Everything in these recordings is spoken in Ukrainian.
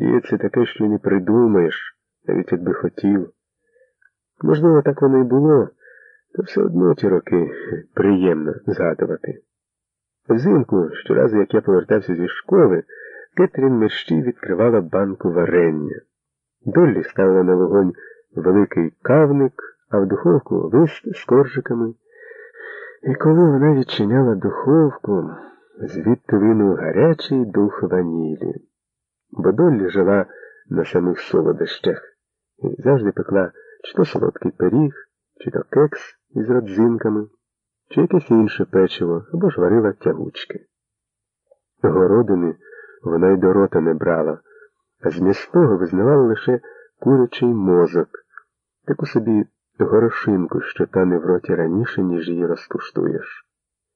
І це таке, що не придумаєш, навіть якби хотів. Можливо, так воно і було, та все одно ті роки приємно згадувати. Взимку, щоразу, як я повертався зі школи, Кетрін мерщій відкривала банку варення. Доллі ставила на вогонь великий кавник, а в духовку лист з коржиками. І коли вона відчиняла духовку, звідти линув гарячий дух ванілі. Бо Доллі жила на самих солодощах і завжди пекла чи то солодкий пиріг, чи то кекс із родзинками, чи якесь інше печиво, або ж варила тягучки. Городини вона й до рота не брала, а з м'ясного визнавала лише курячий мозок, таку собі горошинку, що тане в роті раніше, ніж її розкуштуєш.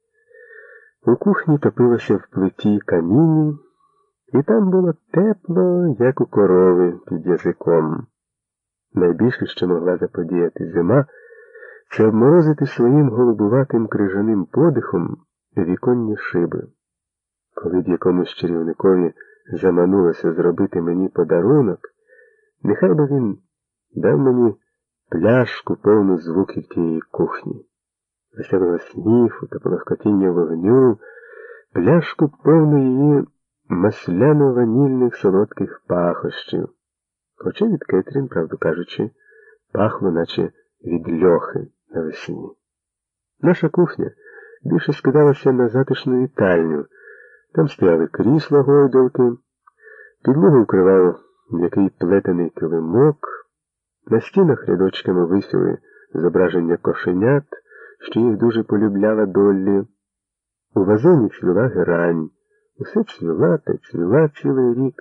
У кухні топилося в плиті каміння, і там було тепло, як у корови під язиком. Найбільше, що могла заподіяти зима, це обморозити своїм голубуватим крижаним подихом віконні шиби. Коли б якомусь чарівникові заманулося зробити мені подарунок, нехай би він дав мені пляшку, повну звуків тієї кухні, веселого сміху та полегкотіння вогню, пляшку повну її масляно-ванільних солодких пахощів. Хоча від Кетрін, правду кажучи, пахло, наче від льохи навесні. Наша кухня більше скидалася на затишну вітальню. Там стояли крісла гойдалки, підлогу вкривав м'який плетений килимок, на стінах рядочками висіли зображення кошенят, що їх дуже полюбляла Доллі. У вазоні цвіла герань, усе цвіла та цвіла цілий рік,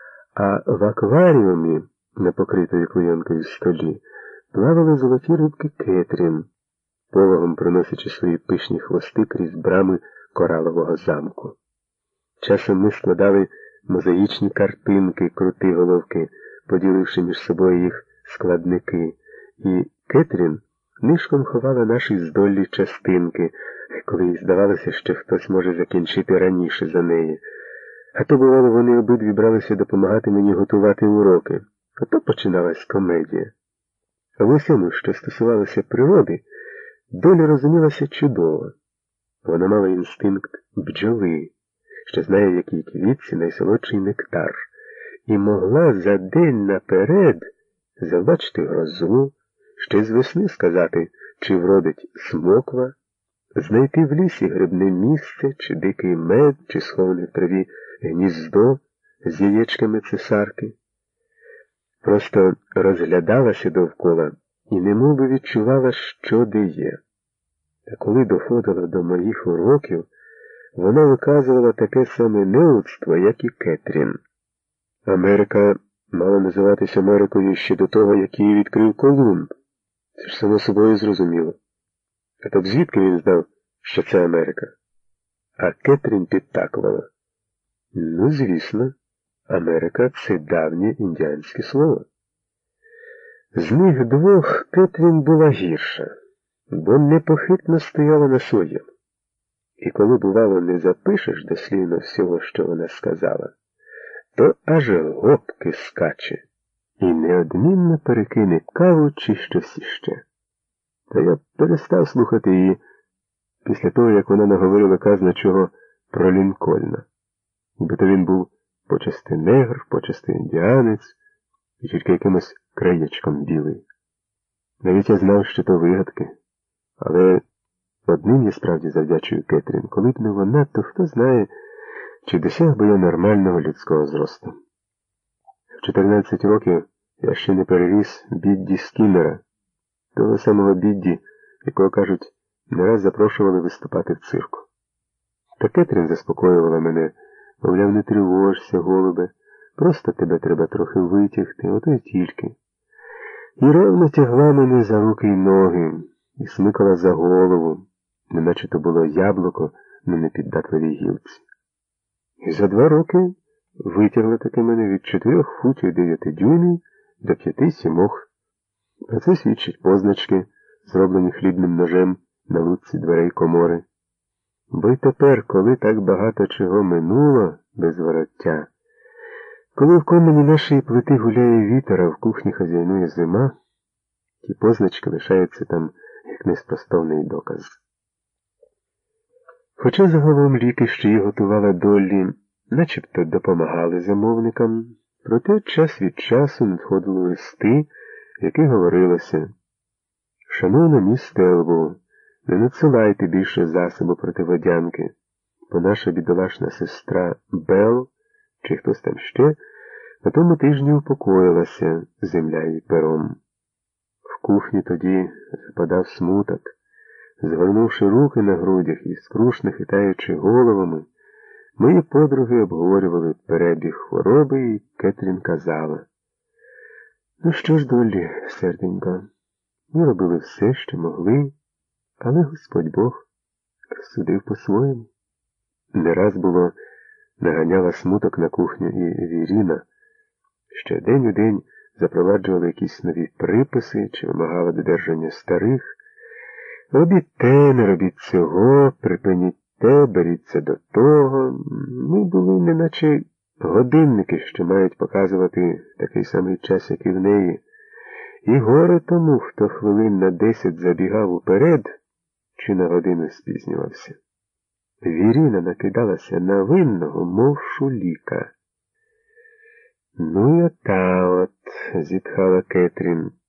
а в акваріумі, на покритої клейонкою столі, плавали золоті рибки Кетрін, пологом проносячи свої пишні хвости крізь брами коралового замку. Часом ми складали мозаїчні картинки, крути головки, поділивши між собою їх складники, і Кетрін нишком ховала наші з Доллі частинки, коли їй здавалося, що хтось може закінчити раніше за неї. А то, бувало, вони обидві бралися допомагати мені готувати уроки. А то починалась комедія. А в усьому, що стосувалося природи, Доля розумілася чудово. Вона мала інстинкт бджоли, що знає, в якій квітці найсолодший нектар, і могла за день наперед забачити грозу, ще з весни сказати, чи вродить смоква, знайти в лісі грибне місце, чи дикий мед, чи сховане в траві гніздо з яєчками цесарки. Просто розглядалася довкола і немовби відчувала, що де є. Та коли доходила до моїх уроків, вона виказувала таке саме неудство, як і Кетрін. Америка мала називатися Америкою ще до того, як її відкрив Колумб. Це ж само собою зрозуміло. А то б звідки він знав, що це Америка? А Кетрін підтакувала. Ну, звісно, Америка – це давнє індіанське слово. З них двох Кетрін була гірша, бо непохитно стояла на своєму. І коли, бувало, не запишеш дослівно всього, що вона сказала, то аж гопки скаче і неодмінно перекине каву чи щось іще. Та я перестав слухати її після того, як вона наговорила казна чого про Лінкольна. Бо то він був почасти негр, почасти індіанець, і тільки якимось краєчком білий. Навіть я знав, що то вигадки, але одним я справді завдячую Кетрін. Коли б не вона, то хто знає, чи досяг би я нормального людського зросту. В 14 років я ще не переріс Бідді Скіннера, того самого Бідді, якого, кажуть, не раз запрошували виступати в цирку. Та Кетрін заспокоювала мене, мовляв, не тривожся, голубе, просто тебе треба трохи витягти, ото й тільки. І ревно тягла мене за руки й ноги, і смикала за голову, неначе то було яблуко на непіддатливій гілці. І за 2 роки витягла таки мене від 4 футів 9 дюймів до 5-7. Про це свідчать позначки, зроблені хлібним ножем на лутці дверей комори. Бо й тепер, коли так багато чого минуло без вороття, Коли в комині нашої плити гуляє вітер, а в кухні хазяйнує зима, ті позначки лишаються там як неспростовний доказ. Хоча загалом ліки, що її готувала Доллі, начебто допомагали замовникам, проте час від часу надходили листи, в яких говорилося: «Шановна міс Стелву, не надсилайте більше засобу проти водянки, бо наша бідолашна сестра Белл, чи хтось там ще, на тому тижні упокоїлася, земля її пером». В кухні тоді западав смуток. Згорнувши руки на грудях і скрушно хитаючи головами, мої подруги обговорювали перебіг хвороби, і Кетрін казала: «Ну що ж, Доллі, серденько, ми робили все, що могли, але Господь Бог розсудив по-своєму». Не раз було наганяла смуток на кухню і Віріна, що день у день запроваджували якісь нові приписи чи вимагала додержання старих. Робіть те, не робіть цього, припиніть те, беріться до того. Ми були неначе годинники, що мають показувати такий самий час, як і в неї. І горе тому, хто хвилин на 10 забігав уперед, чи на годину спізнювався. Віріна накидалася на винного, мов шуліка. «Ну й ота от», – зітхала Кетрін.